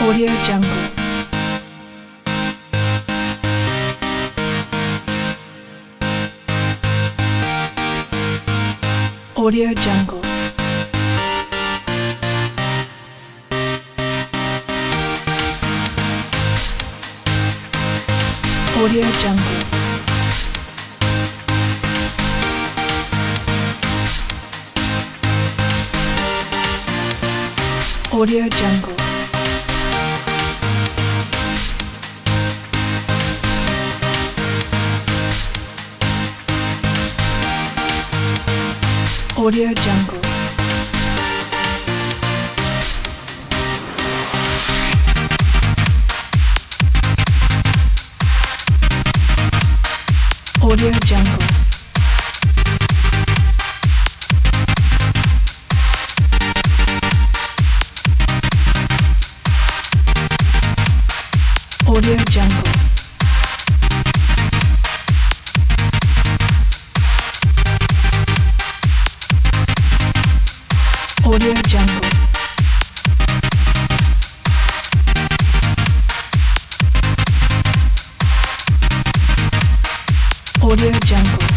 Audio Jungle. Audio Jungle. Audio Jungle. Audio Jungle. Audio Jungle. Audio Jungle. Audio Jungle. Audio Jungle. Audio Jungle.